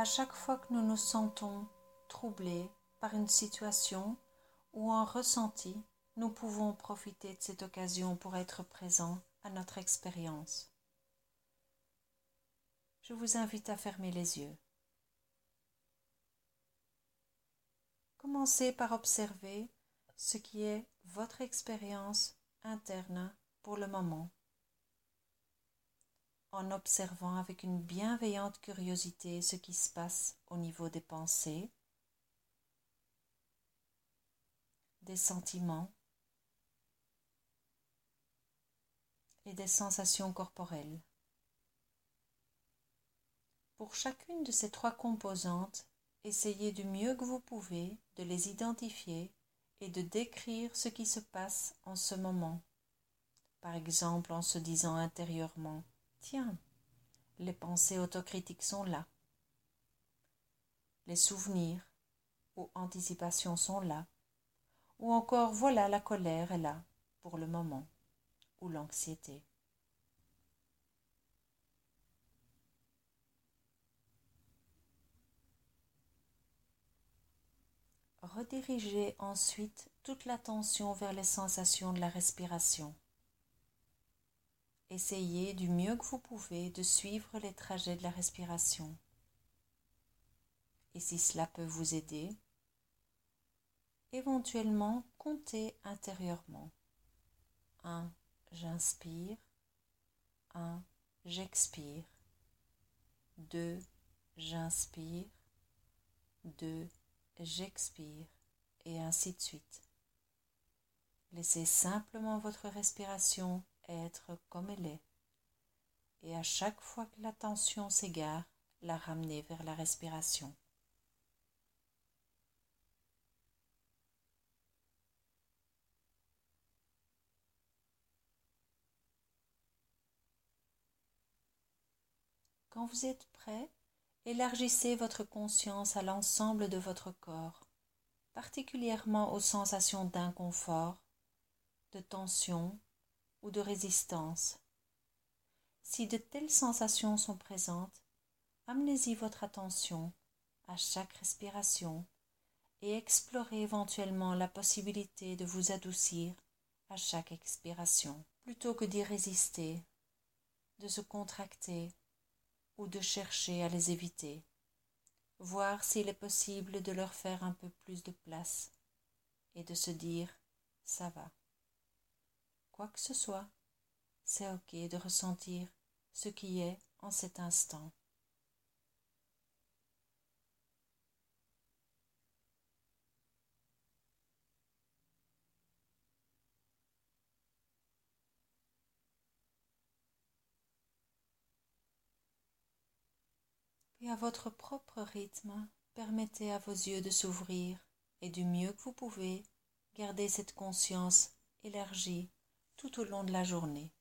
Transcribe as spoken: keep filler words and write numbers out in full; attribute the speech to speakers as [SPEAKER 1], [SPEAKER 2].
[SPEAKER 1] À chaque fois que nous nous sentons troublés par une situation ou un ressenti, nous pouvons profiter de cette occasion pour être présents à notre expérience. Je vous invite à fermer les yeux. Commencez par observer ce qui est votre expérience interne pour le moment, en observant avec une bienveillante curiosité ce qui se passe au niveau des pensées, des sentiments et des sensations corporelles. Pour chacune de ces trois composantes, essayez du mieux que vous pouvez de les identifier et de décrire ce qui se passe en ce moment. Par exemple, en se disant intérieurement « Tiens, les pensées autocritiques sont là. Les souvenirs ou anticipations sont là. » Ou encore « Voilà, la colère est là pour le moment. » ou l'anxiété. Redirigez ensuite toute l'attention vers les sensations de la respiration. Essayez du mieux que vous pouvez de suivre les trajets de la respiration. Et si cela peut vous aider, éventuellement comptez intérieurement. un. J'inspire. un. J'expire. deux. J'inspire. deux. J'expire. Et ainsi de suite. Laissez simplement votre respiration être comme elle est. Et à chaque fois que l'attention s'égare, la ramener vers la respiration. Quand vous êtes prêt, élargissez votre conscience à l'ensemble de votre corps, particulièrement aux sensations d'inconfort, de tension ou de résistance. Si de telles sensations sont présentes, amenez-y votre attention à chaque respiration et explorez éventuellement la possibilité de vous adoucir à chaque expiration, plutôt que d'y résister, de se contracter ou de chercher à les éviter. Voir s'il est possible de leur faire un peu plus de place et de se dire « ça va ». Quoi que ce soit, c'est ok de ressentir ce qui est en cet instant. Et à votre propre rythme, permettez à vos yeux de s'ouvrir et du mieux que vous pouvez, gardez cette conscience élargie tout au long de la journée.